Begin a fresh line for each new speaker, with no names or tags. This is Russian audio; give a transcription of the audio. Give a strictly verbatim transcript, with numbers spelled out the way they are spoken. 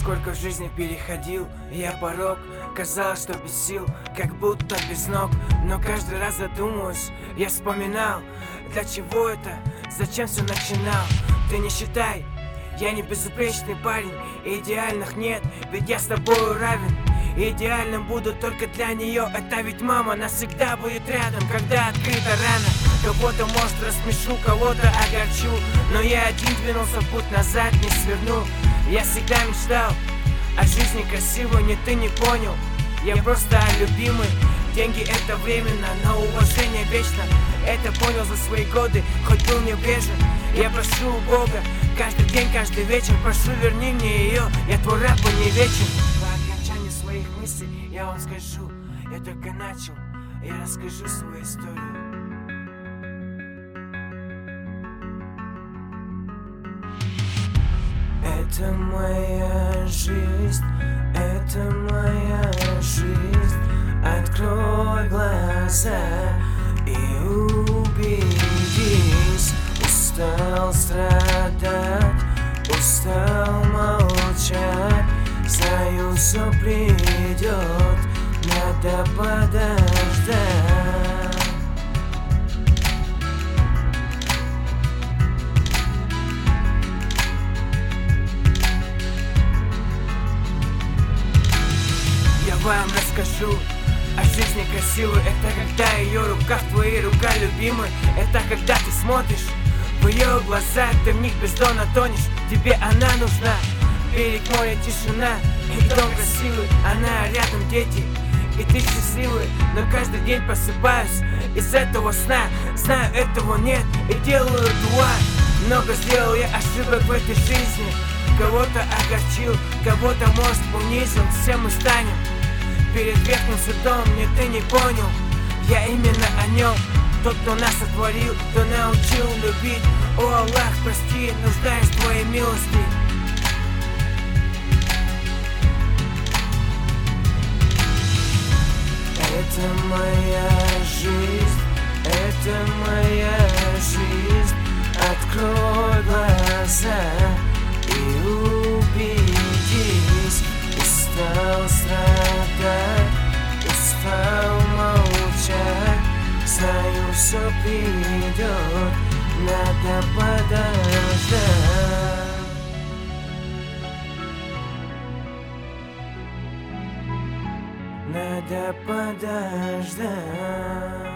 Сколько в жизни переходил я порог, казалось, что без сил, как будто без ног. Но каждый раз задумываюсь, я вспоминал, для чего это, зачем все начинал. Ты не считай, я не безупречный парень, идеальных нет, ведь я с тобою равен. Идеальным буду только для нее, это ведь мама навсегда будет рядом, когда открыта рана. Кого-то, может, рассмешу, кого-то огорчу, но я один двинулся, путь назад не сверну. Я всегда мечтал о жизни красивой, не ты не понял, я просто любимый. Деньги это временно, но уважение вечно. Это понял за свои годы, хоть был не бежен. Я прошу у Бога каждый день, каждый вечер, прошу, верни мне ее, я твой раб, он не вечен. По окончании своих мыслей я вам скажу, я только начал, я расскажу свою историю. Это моя жизнь, это моя жизнь. Открой глаза и убедись. Устал страдать, устал молчать. Знаю, все придет, надо подождать. Я вам расскажу о жизни красивой. Это когда ее рука в твоей рука, любимой. Это когда ты смотришь в ее глаза, ты в них бездонно тонешь. Тебе она нужна, берег моря, тишина и дом красивый. Она рядом, дети, и ты счастливый. Но каждый день просыпаюсь из этого сна. Знаю, этого нет, и делаю дуа. Много сделал я ошибок в этой жизни. Кого-то огорчил, кого-то, может, унизил. Все мы станем перед верхним судом, мне ты не понял, я именно о нем. Тот, кто нас сотворил, кто научил любить. О, Аллах, прости, нуждаюсь в твоей милости. Это моя жизнь, это моя жизнь. Открой глаза и убедись. Устал страдать, устал молчать. Знаю, все придет, надо подождать. Надо подождать.